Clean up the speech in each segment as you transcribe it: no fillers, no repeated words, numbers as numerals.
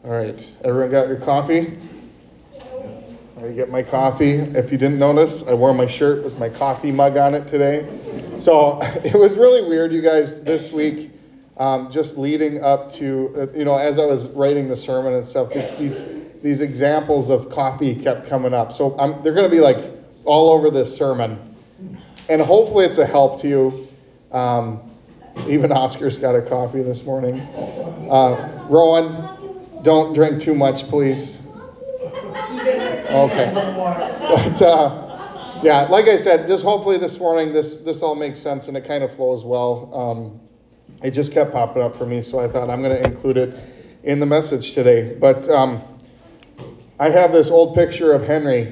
All right, everyone got your coffee? I get my coffee. If you didn't notice, I wore my shirt with my coffee mug on it today. So it was really weird, you guys, this week, just leading up to, as I was writing the sermon and stuff, these examples of coffee kept coming up. So they're going to be like all over this sermon. And hopefully it's a help to you. Even Oscar's got a coffee this morning. Rowan, don't drink too much, please. Okay. But, like I said, just hopefully this morning this all makes sense and it kind of flows well. It just kept popping up for me, so I thought I'm going to include it in the message today. But I have this old picture of Henry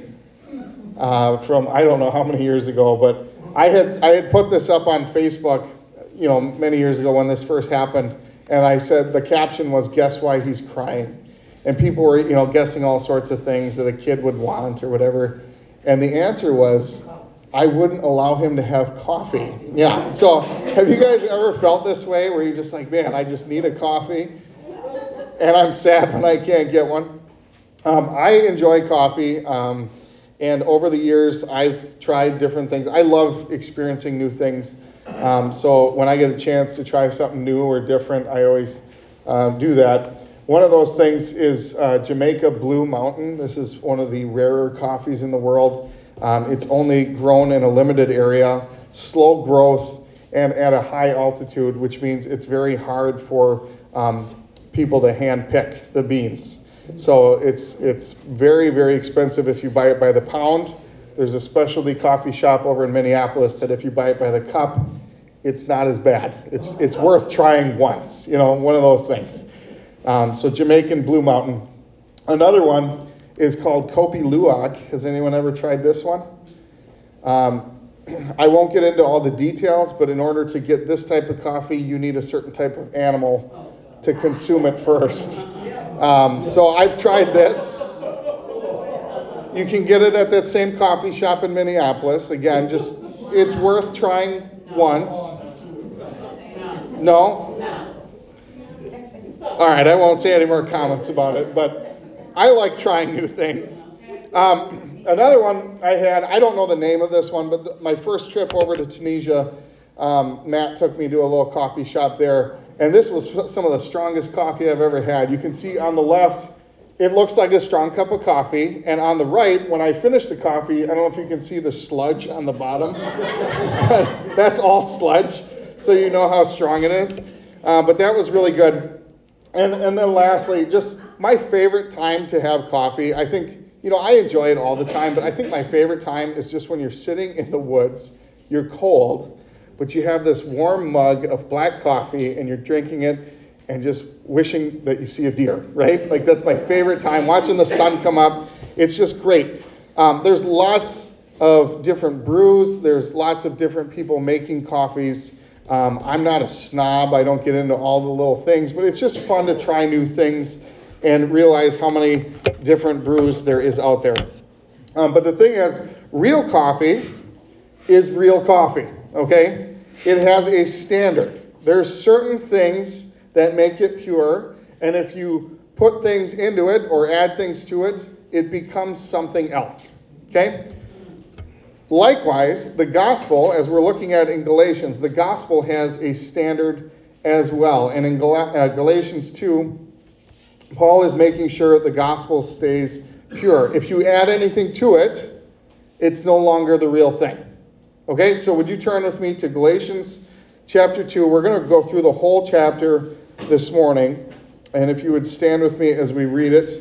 from I don't know how many years ago, but I had put this up on Facebook, many years ago when this first happened, and I said the caption was, "Guess why he's crying?" And people were, guessing all sorts of things that a kid would want or whatever. And the answer was, I wouldn't allow him to have coffee. Yeah. So have you guys ever felt this way where you're just like, man, I just need a coffee and I'm sad when I can't get one? I enjoy coffee. And over the years, I've tried different things. I love experiencing new things. So when I get a chance to try something new or different, I always do that. One of those things is Jamaica Blue Mountain. This is one of the rarer coffees in the world. It's only grown in a limited area, slow growth, and at a high altitude, which means it's very hard for people to hand pick the beans. So it's very, very expensive if you buy it by the pound. There's a specialty coffee shop over in Minneapolis that if you buy it by the cup, it's not as bad. It's worth trying once, one of those things. So Jamaican Blue Mountain. Another one is called Kopi Luwak. Has anyone ever tried this one? I won't get into all the details, but in order to get this type of coffee, you need a certain type of animal to consume it first. So I've tried this. You can get it at that same coffee shop in Minneapolis. Again, it's worth trying once. No? All right, I won't say any more comments about it, but I like trying new things. Another one I had, I don't know the name of this one, but my first trip over to Tunisia, Matt took me to a little coffee shop there, and this was some of the strongest coffee I've ever had. You can see on the left, it looks like a strong cup of coffee, and on the right, when I finished the coffee, I don't know if you can see the sludge on the bottom. That's all sludge, so you know how strong it is. But that was really good. And then lastly, just my favorite time to have coffee, I think, I enjoy it all the time, but I think my favorite time is just when you're sitting in the woods, you're cold, but you have this warm mug of black coffee and you're drinking it and just wishing that you see a deer, right? Like that's my favorite time, watching the sun come up. It's just great. There's lots of different brews. There's lots of different people making coffees. I'm not a snob. I don't get into all the little things, but it's just fun to try new things and realize how many different brews there is out there. But the thing is, real coffee is real coffee, okay? It has a standard. There's certain things that make it pure, and if you put things into it or add things to it, it becomes something else, okay? Likewise, the gospel, as we're looking at in Galatians, the gospel has a standard as well. And in Galatians 2, Paul is making sure the gospel stays pure. If you add anything to it, it's no longer the real thing. Okay, so would you turn with me to Galatians chapter 2? We're going to go through the whole chapter this morning. And if you would stand with me as we read it.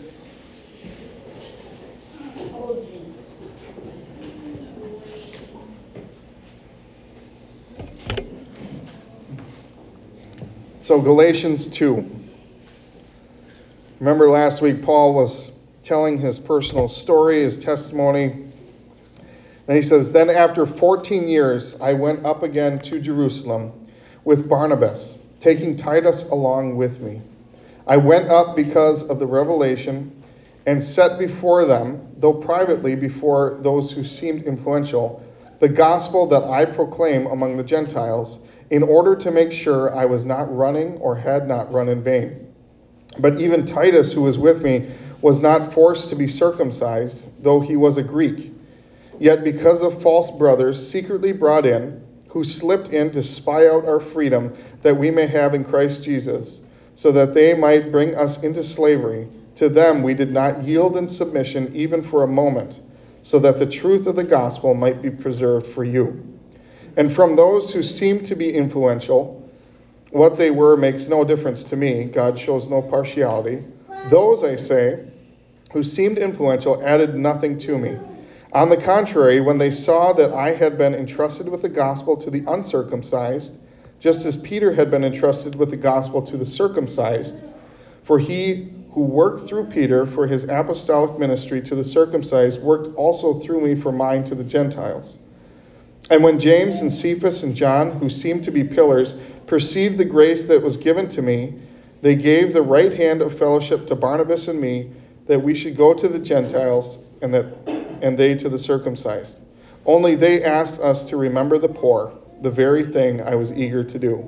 So Galatians 2. Remember last week Paul was telling his personal story, his testimony. And he says, "Then after 14 years I went up again to Jerusalem with Barnabas, taking Titus along with me. I went up because of the revelation and set before them, though privately before those who seemed influential, the gospel that I proclaim among the Gentiles, in order to make sure I was not running or had not run in vain. But even Titus, who was with me, was not forced to be circumcised, though he was a Greek. Yet because of false brothers secretly brought in, who slipped in to spy out our freedom that we may have in Christ Jesus, so that they might bring us into slavery, to them we did not yield in submission even for a moment, so that the truth of the gospel might be preserved for you. And from those who seemed to be influential, what they were makes no difference to me. God shows no partiality. Those, I say, who seemed influential added nothing to me. On the contrary, when they saw that I had been entrusted with the gospel to the uncircumcised, just as Peter had been entrusted with the gospel to the circumcised, for he who worked through Peter for his apostolic ministry to the circumcised worked also through me for mine to the Gentiles. And when James and Cephas and John, who seemed to be pillars, perceived the grace that was given to me, they gave the right hand of fellowship to Barnabas and me, that we should go to the Gentiles and they to the circumcised. Only they asked us to remember the poor, the very thing I was eager to do.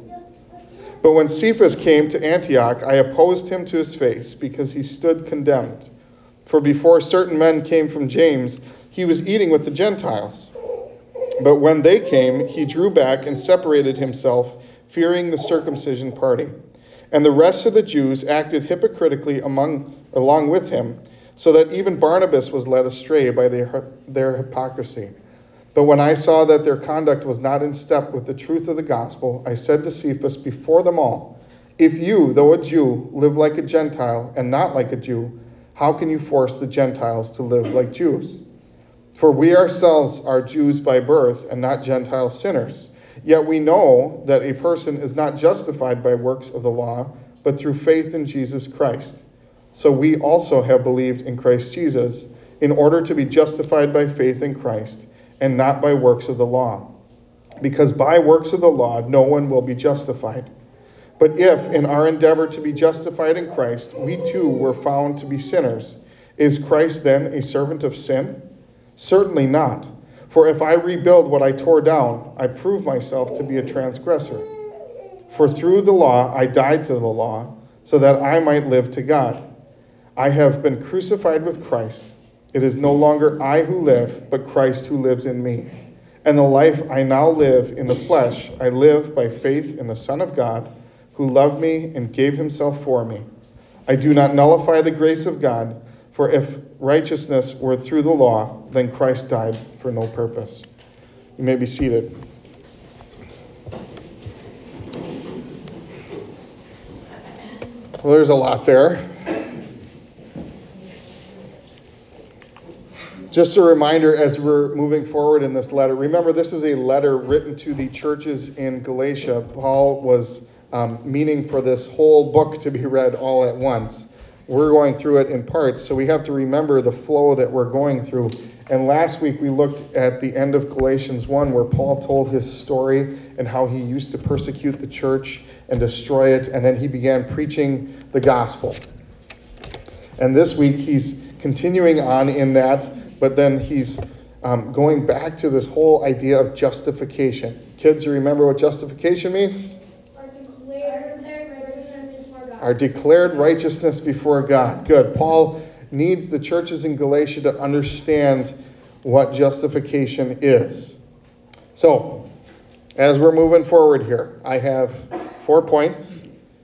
But when Cephas came to Antioch, I opposed him to his face, because he stood condemned. For before certain men came from James, he was eating with the Gentiles. But when they came, he drew back and separated himself, fearing the circumcision party. And the rest of the Jews acted hypocritically along with him, so that even Barnabas was led astray by their hypocrisy. But when I saw that their conduct was not in step with the truth of the gospel, I said to Cephas before them all, "If you, though a Jew, live like a Gentile and not like a Jew, how can you force the Gentiles to live like Jews? For we ourselves are Jews by birth and not Gentile sinners. Yet we know that a person is not justified by works of the law, but through faith in Jesus Christ. So we also have believed in Christ Jesus, in order to be justified by faith in Christ, and not by works of the law. Because by works of the law no one will be justified. But if, in our endeavor to be justified in Christ, we too were found to be sinners, is Christ then a servant of sin? Certainly not. For if I rebuild what I tore down, I prove myself to be a transgressor. For through the law I died to the law, so that I might live to God. I have been crucified with Christ. It is no longer I who live, but Christ who lives in me. And the life I now live in the flesh, I live by faith in the Son of God, who loved me and gave himself for me. I do not nullify the grace of God, for if righteousness were through the law, then Christ died for no purpose." You may be seated. Well, there's a lot there. Just a reminder as we're moving forward in this letter. Remember, this is a letter written to the churches in Galatia. Paul was meaning for this whole book to be read all at once. We're going through it in parts, so we have to remember the flow that we're going through. And last week we looked at the end of Galatians 1, where Paul told his story and how he used to persecute the church and destroy it, and then he began preaching the gospel. And this week he's continuing on in that, but then he's going back to this whole idea of justification. Kids, you remember what justification means? Our declared righteousness before God. Good. Paul needs the churches in Galatia to understand what justification is. So, as we're moving forward here, I have 4 points.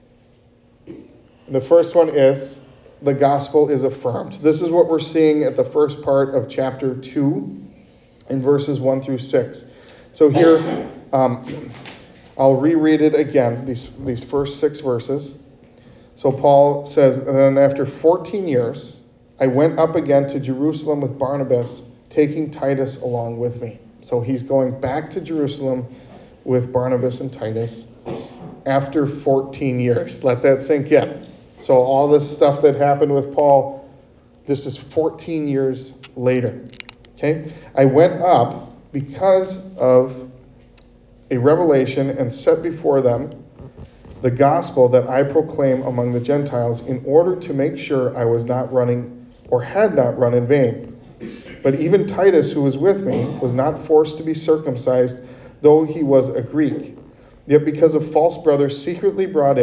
The first one is the gospel is affirmed. This is what we're seeing at the first part of chapter 2 in verses 1 through 6. So here, I'll reread it again, these first 6 verses. So Paul says, "And then after 14 years, I went up again to Jerusalem with Barnabas, taking Titus along with me." So he's going back to Jerusalem with Barnabas and Titus after 14 years. Let that sink in. So all this stuff that happened with Paul, this is 14 years later. Okay? "I went up because of a revelation and set before them the gospel that I proclaim among the Gentiles, in order to make sure I was not running or had not run in vain. But even Titus, who was with me, was not forced to be circumcised, though he was a Greek. Yet because of false brothers secretly brought in,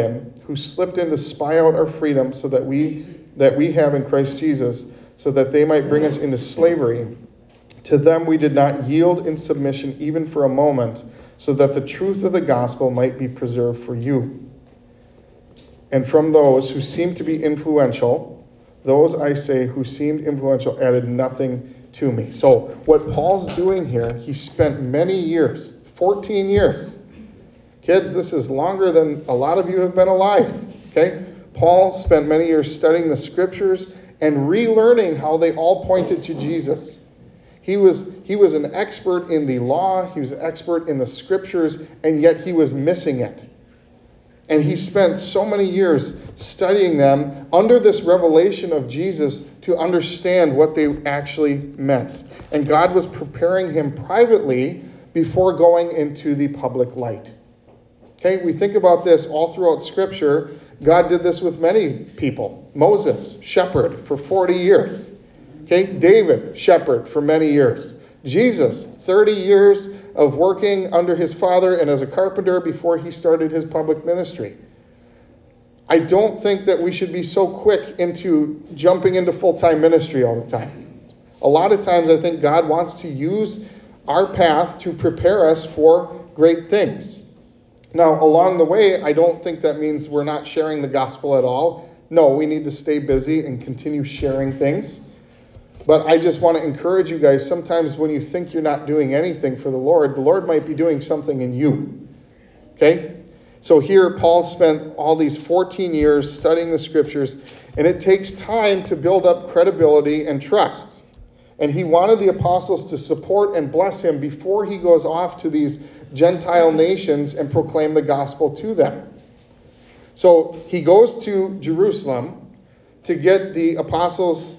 who slipped in to spy out our freedom so that we have in Christ Jesus, so that they might bring us into slavery. To them we did not yield in submission even for a moment, so that the truth of the gospel might be preserved for you. And from those who seemed to be influential, those, I say, who seemed influential added nothing to me. So what Paul's doing here, he spent many years, 14 years. Kids, this is longer than a lot of you have been alive. Okay? Paul spent many years studying the scriptures and relearning how they all pointed to Jesus. He was an expert in the law, he was an expert in the scriptures, and yet he was missing it. And he spent so many years studying them under this revelation of Jesus to understand what they actually meant. And God was preparing him privately before going into the public light. Okay, we think about this all throughout Scripture. God did this with many people. Moses, shepherd for 40 years. Okay, David, shepherd for many years. Jesus, 30 years of working under his father and as a carpenter before he started his public ministry. I don't think that we should be so quick into jumping into full-time ministry all the time. A lot of times I think God wants to use our path to prepare us for great things. Now, along the way, I don't think that means we're not sharing the gospel at all. No, we need to stay busy and continue sharing things. But I just want to encourage you guys, sometimes when you think you're not doing anything for the Lord might be doing something in you. Okay? So here, Paul spent all these 14 years studying the scriptures, and it takes time to build up credibility and trust. And he wanted the apostles to support and bless him before he goes off to these Gentile nations and proclaim the gospel to them. So he goes to Jerusalem to get the apostles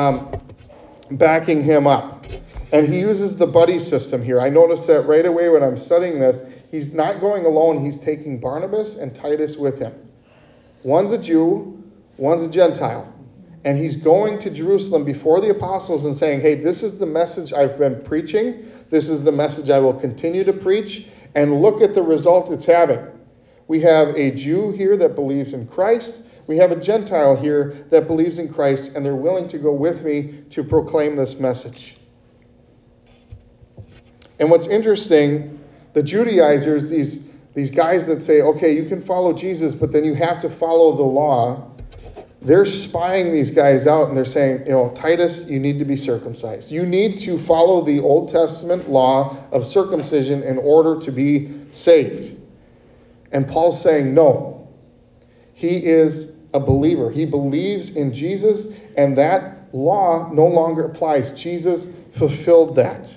backing him up. And he uses the buddy system here. I noticed that right away when I'm studying this. He's not going alone. He's taking Barnabas and Titus with him. One's a Jew, one's a Gentile. And he's going to Jerusalem before the apostles and saying, hey, this is the message I've been preaching. This is the message I will continue to preach. And look at the result it's having. We have a Jew here that believes in Christ. We have a Gentile here that believes in Christ, and they're willing to go with me to proclaim this message. And what's interesting, the Judaizers, these guys that say, okay, you can follow Jesus, but then you have to follow the law, they're spying these guys out, and they're saying, Titus, you need to be circumcised. You need to follow the Old Testament law of circumcision in order to be saved. And Paul's saying, no. He is a believer. He believes in Jesus, and that law no longer applies. Jesus fulfilled that.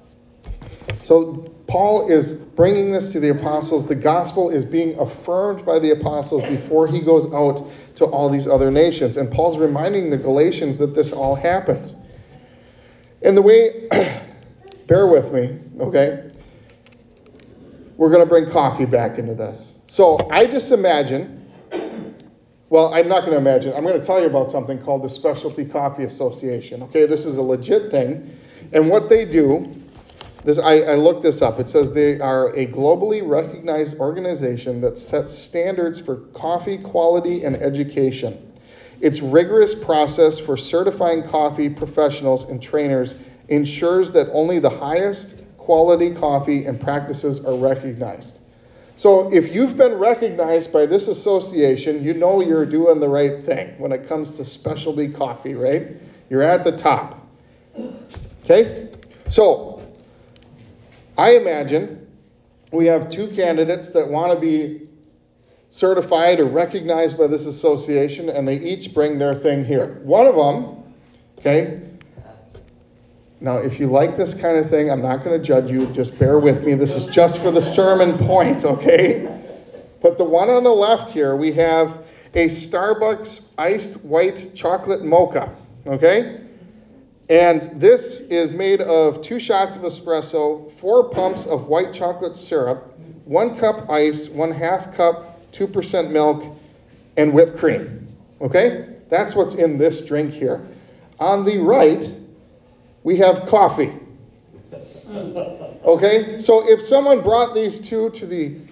So Paul is bringing this to the apostles. The gospel is being affirmed by the apostles before he goes out to all these other nations. And Paul's reminding the Galatians that this all happened. And the way, bear with me, okay? We're going to bring coffee back into this. So I just imagine, well, I'm not going to imagine. I'm going to tell you about something called the Specialty Coffee Association. Okay, this is a legit thing. And what they do, I looked this up. It says they are a globally recognized organization that sets standards for coffee quality and education. Its rigorous process for certifying coffee professionals and trainers ensures that only the highest quality coffee and practices are recognized. So if you've been recognized by this association, you know you're doing the right thing when it comes to specialty coffee, right? You're at the top. Okay? So I imagine we have two candidates that want to be certified or recognized by this association, and they each bring their thing here. One of them, okay, now if you like this kind of thing, I'm not going to judge you, just bear with me. This is just for the sermon point, okay? But the one on the left here, we have a Starbucks iced white chocolate mocha, okay? And this is made of 2 shots of espresso, 4 pumps of white chocolate syrup, 1 cup ice, 1/2 cup 2% milk, and whipped cream. Okay? That's what's in this drink here. On the right, we have coffee. Okay? So if someone brought these two to the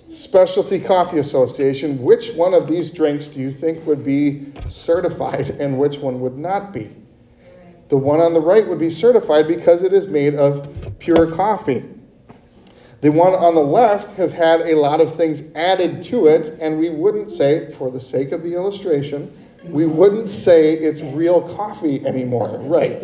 Specialty Coffee Association, which one of these drinks do you think would be certified and which one would not be? The one on the right would be certified because it is made of pure coffee. The one on the left has had a lot of things added to it, and we wouldn't say, for the sake of the illustration, we wouldn't say it's real coffee anymore. Right.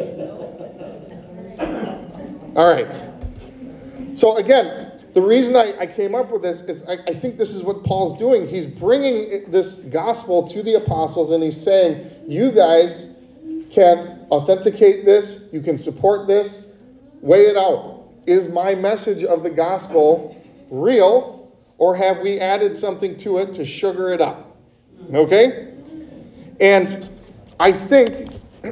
All right. So again, the reason I came up with this is I think this is what Paul's doing. He's bringing this gospel to the apostles, and he's saying, you guys can authenticate this, you can support this, weigh it out. Is my message of the gospel real, or have we added something to it to sugar it up? Okay? And I think,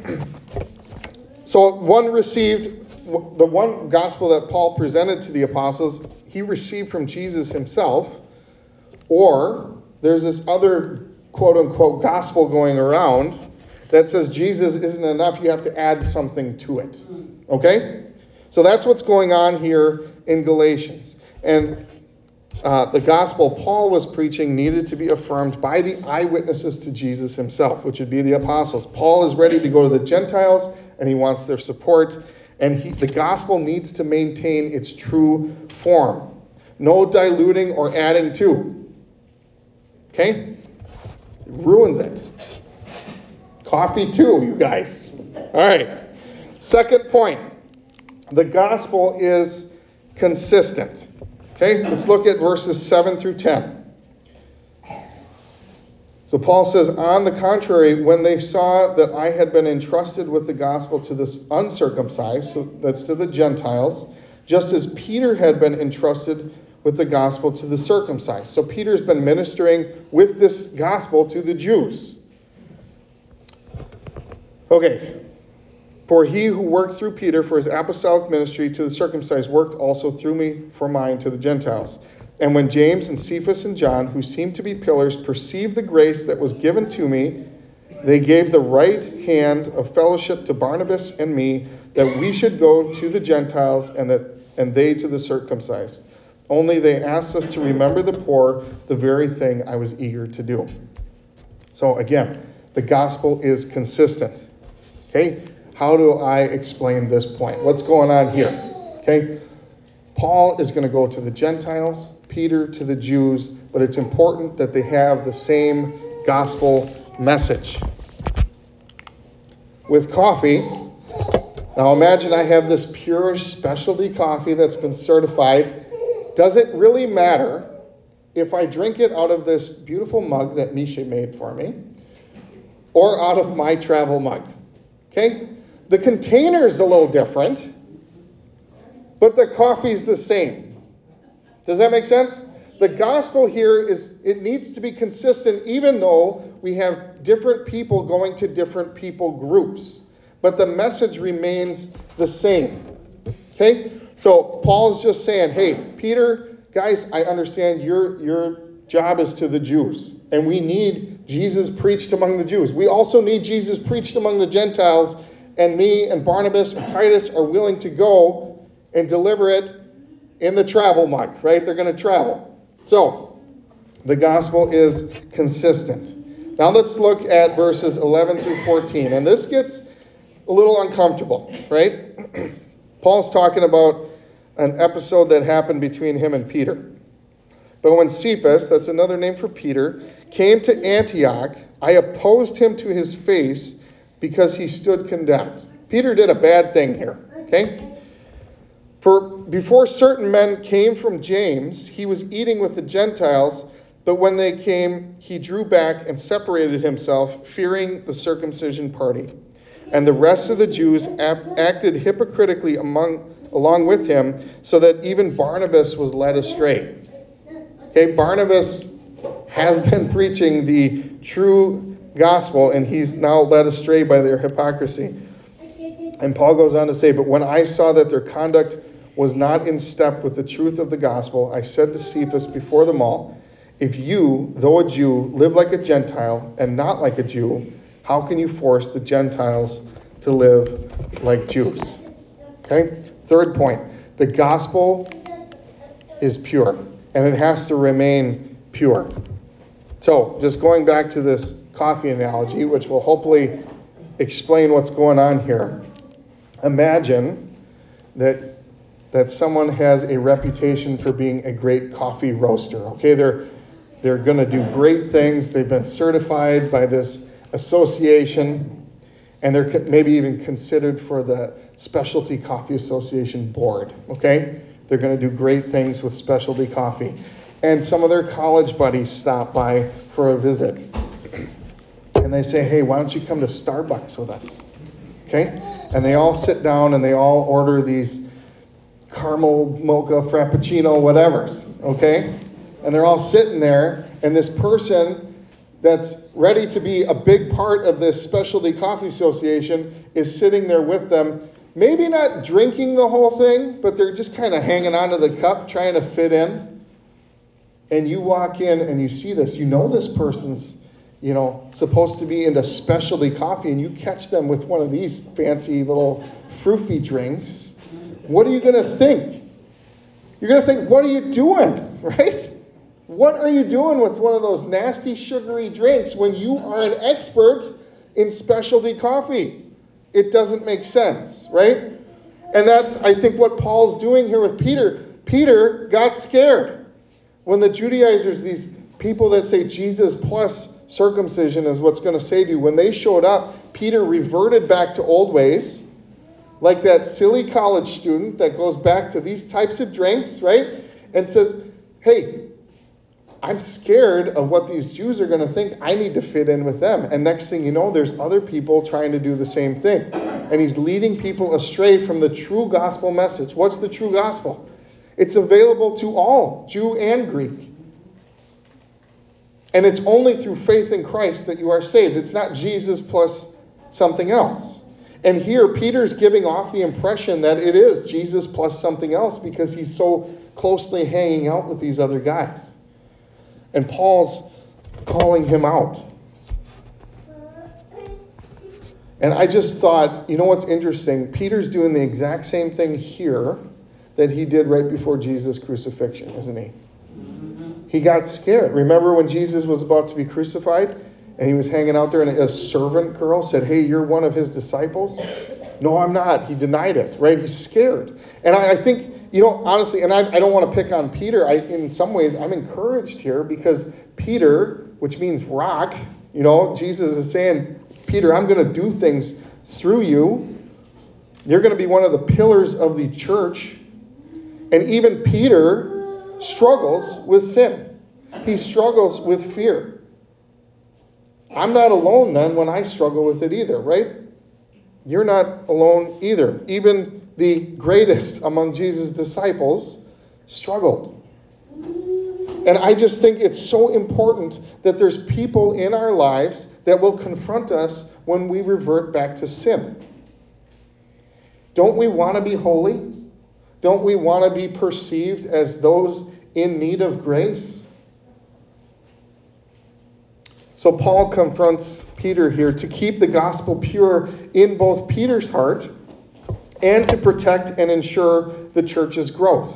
so the one gospel that Paul presented to the apostles, he received from Jesus himself, or there's this other quote-unquote gospel going around that says Jesus isn't enough, you have to add something to it. Okay? So that's what's going on here in Galatians. And the gospel Paul was preaching needed to be affirmed by the eyewitnesses to Jesus himself, which would be the apostles. Paul is ready to go to the Gentiles, and he wants their support. And the gospel needs to maintain its true form. No diluting or adding to. Okay? It ruins it. Coffee too, you guys. All right. Second point. The gospel is consistent. Okay, let's look at verses 7 through 10. So Paul says, on the contrary, when they saw that I had been entrusted with the gospel to the uncircumcised, so that's to the Gentiles, just as Peter had been entrusted with the gospel to the circumcised. So Peter's been ministering with this gospel to the Jews. Okay. For he who worked through Peter for his apostolic ministry to the circumcised worked also through me for mine to the Gentiles. And when James and Cephas and John, who seemed to be pillars, perceived the grace that was given to me, they gave the right hand of fellowship to Barnabas and me, that we should go to the Gentiles and they to the circumcised. Only they asked us to remember the poor, the very thing I was eager to do. So again, the gospel is consistent. Okay? How do I explain this point? What's going on here? Okay? Paul is going to go to the Gentiles, Peter to the Jews, but it's important that they have the same gospel message. With coffee, now imagine I have this pure specialty coffee that's been certified. Does it really matter if I drink it out of this beautiful mug that Misha made for me, or out of my travel mug? Okay? The container's a little different, but the coffee's the same. Does that make sense? The gospel here it needs to be consistent, even though we have different people going to different people groups. But the message remains the same. Okay? So Paul's just saying, hey, Peter, guys, I understand your job is to the Jews. And we need Jesus preached among the Jews. We also need Jesus preached among the Gentiles. And me and Barnabas and Titus are willing to go and deliver it in the travel mug, right? They're going to travel. So, the gospel is consistent. Now let's look at verses 11 through 14. And this gets a little uncomfortable, right? Paul's talking about an episode that happened between him and Peter. But when Cephas, that's another name for Peter, came to Antioch, I opposed him to his face because he stood condemned. Peter did a bad thing here, okay? For before certain men came from James, he was eating with the Gentiles, but when they came, he drew back and separated himself, fearing the circumcision party. And the rest of the Jews acted hypocritically along with him, so that even Barnabas was led astray. Okay, Barnabas has been preaching the true gospel, and he's now led astray by their hypocrisy. And Paul goes on to say, but when I saw that their conduct was not in step with the truth of the gospel, I said to Cephas before them all, if you, though a Jew, live like a Gentile and not like a Jew, how can you force the Gentiles to live like Jews? Okay? Third point, the gospel is pure. and it has to remain pure. So, just going back to this coffee analogy, which will hopefully explain what's going on here. Imagine that someone has a reputation for being a great coffee roaster. Okay, they're going to do great things. They've been certified by this association, and they're maybe even considered for the Specialty Coffee Association board. Okay, they're going to do great things with specialty coffee. And some of their college buddies stop by for a visit. And they say, hey, why don't you come to Starbucks with us? Okay? And they all sit down and they all order these caramel, mocha, frappuccino, whatevers. Okay? And they're all sitting there, and this person that's ready to be a big part of this Specialty Coffee Association is sitting there with them, maybe not drinking the whole thing, but they're just kind of hanging onto the cup, trying to fit in. And you walk in and you see this. You know this person's, supposed to be into specialty coffee, and you catch them with one of these fancy little froofy drinks. What are you going to think? You're going to think, what are you doing, right? What are you doing with one of those nasty sugary drinks when you are an expert in specialty coffee? It doesn't make sense, right? And that's, I think, what Paul's doing here with Peter. Peter got scared. When the Judaizers, these people that say Jesus plus circumcision is what's going to save you, when they showed up, Peter reverted back to old ways, like that silly college student that goes back to these types of drinks, right? And says, hey, I'm scared of what these Jews are going to think. I need to fit in with them. And next thing you know, there's other people trying to do the same thing. And he's leading people astray from the true gospel message. What's the true gospel? It's available to all, Jew and Greek. And it's only through faith in Christ that you are saved. It's not Jesus plus something else. And here, Peter's giving off the impression that it is Jesus plus something else because he's so closely hanging out with these other guys. And Paul's calling him out. And I just thought, you know what's interesting? Peter's doing the exact same thing here that he did right before Jesus' crucifixion, isn't he? He got scared. Remember when Jesus was about to be crucified and he was hanging out there and a servant girl said, hey, you're one of his disciples? No, I'm not. He denied it, right? He's scared. And I think, honestly, and I don't want to pick on Peter. In some ways, I'm encouraged here because Peter, which means rock, Jesus is saying, Peter, I'm going to do things through you. You're going to be one of the pillars of the church. And even Peter struggles with sin. He struggles with fear. I'm not alone then when I struggle with it either, right? You're not alone either. Even the greatest among Jesus' disciples struggled. And I just think it's so important that there's people in our lives that will confront us when we revert back to sin. Don't we want to be holy? Don't we want to be perceived as those in need of grace? So Paul confronts Peter here to keep the gospel pure in both Peter's heart and to protect and ensure the church's growth.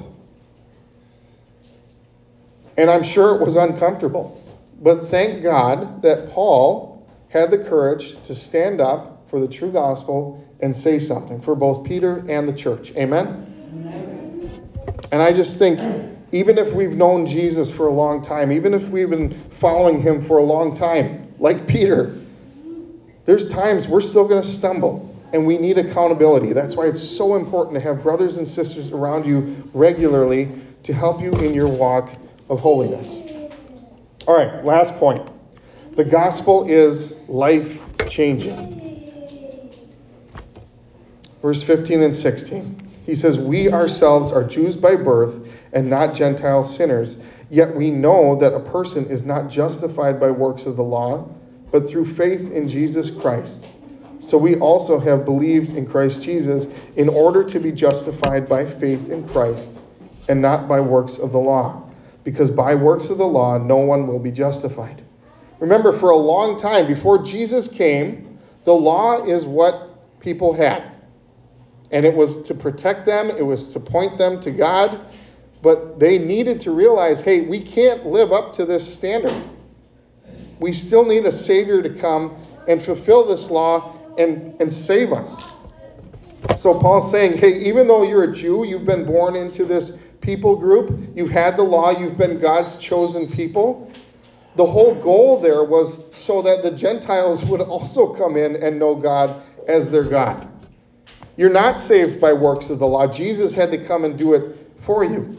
And I'm sure it was uncomfortable. But thank God that Paul had the courage to stand up for the true gospel and say something for both Peter and the church. Amen? And I just think, even if we've known Jesus for a long time, even if we've been following him for a long time, like Peter, there's times we're still going to stumble, and we need accountability. That's why it's so important to have brothers and sisters around you regularly to help you in your walk of holiness. All right, last point. The gospel is life-changing. Verse 15 and 16. He says, we ourselves are Jews by birth and not Gentile sinners, yet we know that a person is not justified by works of the law, but through faith in Jesus Christ. So we also have believed in Christ Jesus in order to be justified by faith in Christ and not by works of the law, because by works of the law no one will be justified. Remember, for a long time, before Jesus came, the law is what people had. And it was to protect them. It was to point them to God. But they needed to realize, hey, we can't live up to this standard. We still need a Savior to come and fulfill this law and save us. So Paul's saying, hey, even though you're a Jew, you've been born into this people group, you've had the law, you've been God's chosen people. The whole goal there was so that the Gentiles would also come in and know God as their God. You're not saved by works of the law. Jesus had to come and do it for you.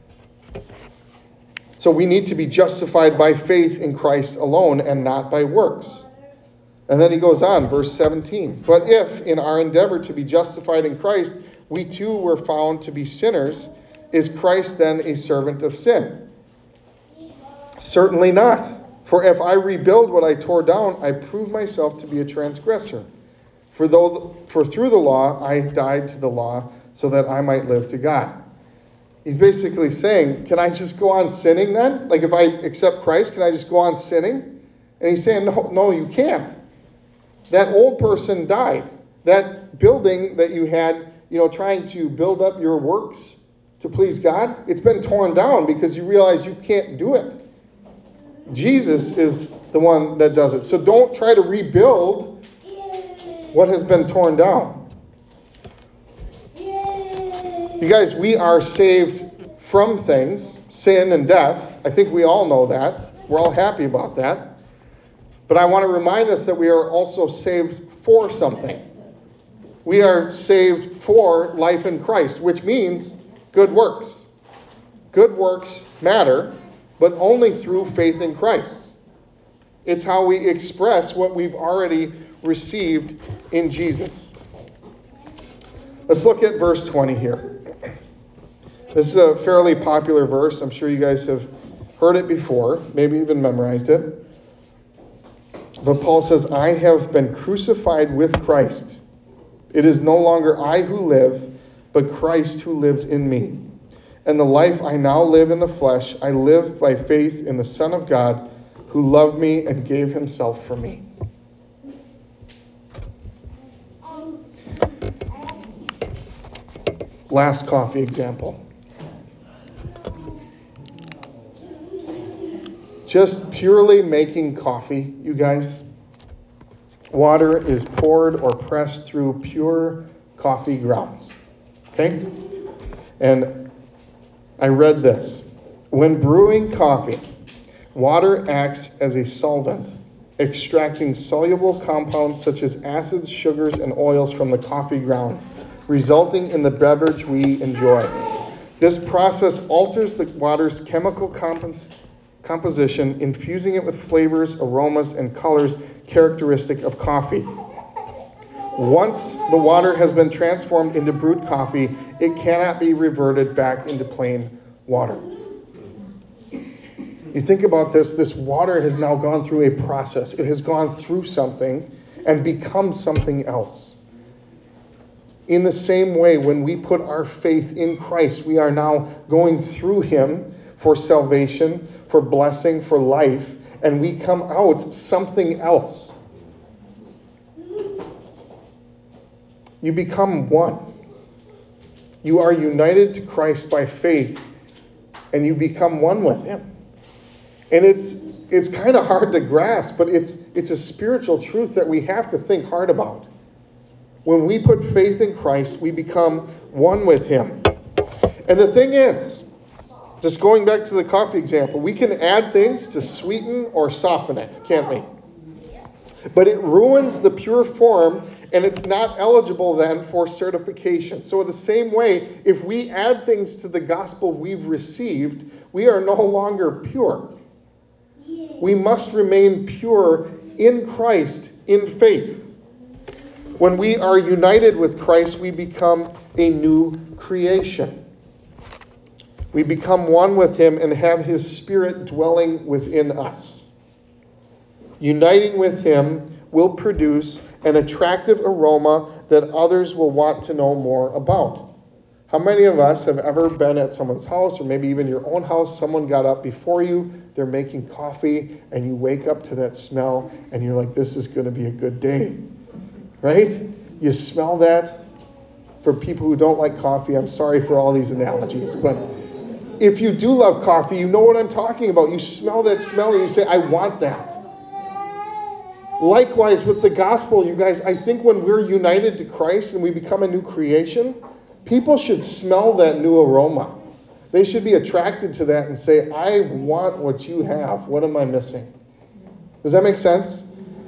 So we need to be justified by faith in Christ alone and not by works. And then he goes on, verse 17. But if, in our endeavor to be justified in Christ, we too were found to be sinners, is Christ then a servant of sin? Certainly not. For if I rebuild what I tore down, I prove myself to be a transgressor. For through the law I died to the law, so that I might live to God. He's basically saying, can I just go on sinning then? Like if I accept Christ, can I just go on sinning? And he's saying, no, you can't. That old person died. That building that you had, trying to build up your works to please God, it's been torn down because you realize you can't do it. Jesus is the one that does it. So don't try to rebuild what has been torn down. You guys, we are saved from things, sin and death. I think we all know that. We're all happy about that. But I want to remind us that we are also saved for something. We are saved for life in Christ, which means good works. Good works matter, but only through faith in Christ. It's how we express what we've already received in Jesus. Let's look at verse 20 here. This is a fairly popular verse. I'm sure you guys have heard it before, maybe even memorized it. But Paul says, I have been crucified with Christ. It is no longer I who live, but Christ who lives in me. And the life I now live in the flesh, I live by faith in the Son of God, who loved me and gave himself for me. Last coffee example. Just purely making coffee, you guys. Water is poured or pressed through pure coffee grounds. Okay? And I read this. When brewing coffee, water acts as a solvent, extracting soluble compounds such as acids, sugars, and oils from the coffee grounds, resulting in the beverage we enjoy. This process alters the water's chemical composition, infusing it with flavors, aromas, and colors characteristic of coffee. Once the water has been transformed into brewed coffee, it cannot be reverted back into plain water. You think about this water has now gone through a process. It has gone through something and become something else. In the same way, when we put our faith in Christ, we are now going through him for salvation, for blessing, for life, and we come out something else. You become one. You are united to Christ by faith, and you become one with him. And it's kind of hard to grasp, but it's a spiritual truth that we have to think hard about. When we put faith in Christ, we become one with him. And the thing is, just going back to the coffee example, we can add things to sweeten or soften it, can't we? But it ruins the pure form, and it's not eligible then for certification. So in the same way, if we add things to the gospel we've received, we are no longer pure. We must remain pure in Christ, in faith. When we are united with Christ, we become a new creation. We become one with him and have his Spirit dwelling within us. Uniting with him will produce an attractive aroma that others will want to know more about. How many of us have ever been at someone's house, or maybe even your own house, someone got up before you, they're making coffee, and you wake up to that smell, and you're like, this is going to be a good day. Right? You smell that. For people who don't like coffee, I'm sorry for all these analogies, but if you do love coffee, you know what I'm talking about. You smell that smell and you say, I want that. Likewise with the gospel, you guys, I think when we're united to Christ and we become a new creation, people should smell that new aroma. They should be attracted to that and say, I want what you have. What am I missing? Does that make sense?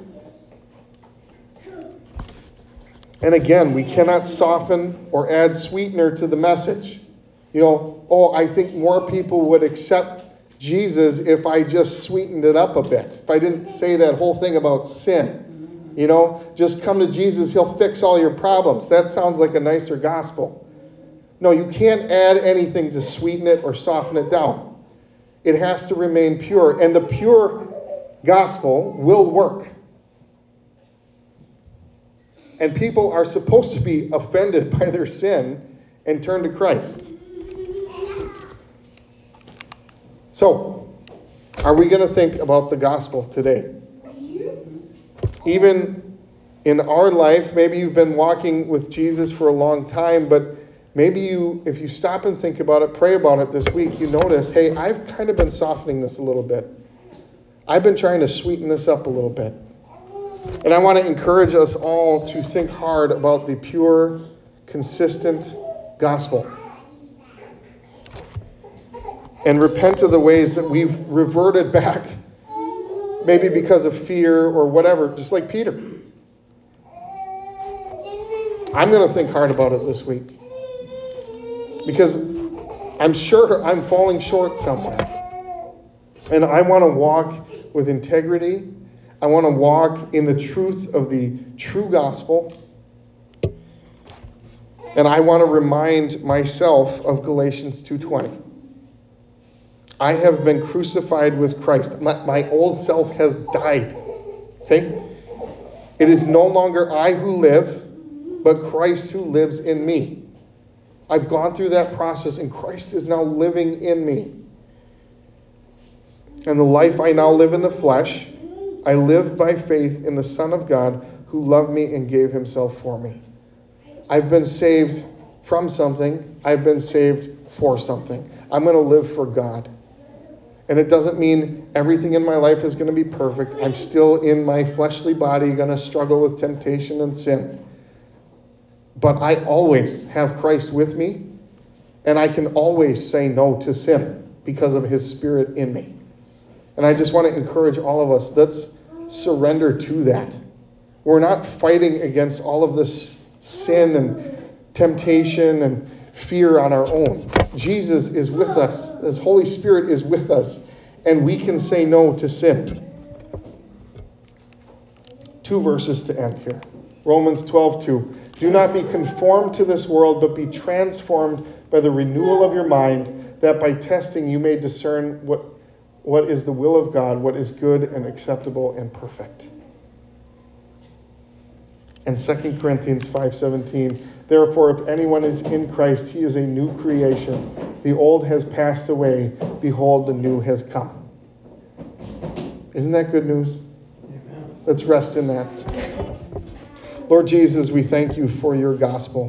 And again, we cannot soften or add sweetener to the message. I think more people would accept Jesus if I just sweetened it up a bit. If I didn't say that whole thing about sin. Just come to Jesus, he'll fix all your problems. That sounds like a nicer gospel. No, you can't add anything to sweeten it or soften it down. It has to remain pure. And the pure gospel will work. And people are supposed to be offended by their sin and turn to Christ. So, are we going to think about the gospel today? Even in our life, maybe you've been walking with Jesus for a long time, but maybe if you stop and think about it, pray about it this week, you notice, hey, I've kind of been softening this a little bit. I've been trying to sweeten this up a little bit. And I want to encourage us all to think hard about the pure, consistent gospel. And repent of the ways that we've reverted back, maybe because of fear or whatever, just like Peter. I'm going to think hard about it this week. Because I'm sure I'm falling short somewhere. And I want to walk with integrity. I want to walk in the truth of the true gospel. And I want to remind myself of Galatians 2:20. I have been crucified with Christ. My old self has died. Okay? It is no longer I who live, but Christ who lives in me. I've gone through that process, and Christ is now living in me. And the life I now live in the flesh, I live by faith in the Son of God who loved me and gave himself for me. I've been saved from something. I've been saved for something. I'm going to live for God. And it doesn't mean everything in my life is going to be perfect. I'm still in my fleshly body going to struggle with temptation and sin. But I always have Christ with me, and I can always say no to sin because of his Spirit in me. And I just want to encourage all of us, let's surrender to that. We're not fighting against all of this sin and temptation and fear on our own. Jesus is with us. His Holy Spirit is with us. And we can say no to sin. 2 verses to end here. Romans 12:2. Do not be conformed to this world, but be transformed by the renewal of your mind, that by testing you may discern what is the will of God, what is good and acceptable and perfect. And 2 Corinthians 5:17. Therefore, if anyone is in Christ, he is a new creation. The old has passed away. Behold, the new has come. Isn't that good news? Amen. Let's rest in that. Lord Jesus, we thank you for your gospel.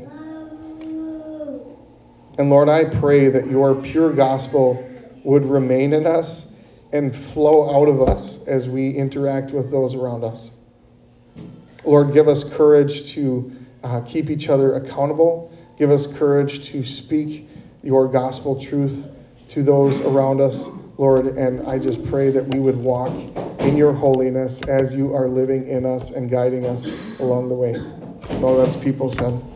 And Lord, I pray that your pure gospel would remain in us and flow out of us as we interact with those around us. Lord, give us courage to keep each other accountable. Give us courage to speak your gospel truth to those around us, Lord. And I just pray that we would walk in your holiness as you are living in us and guiding us along the way. Oh, that's people said.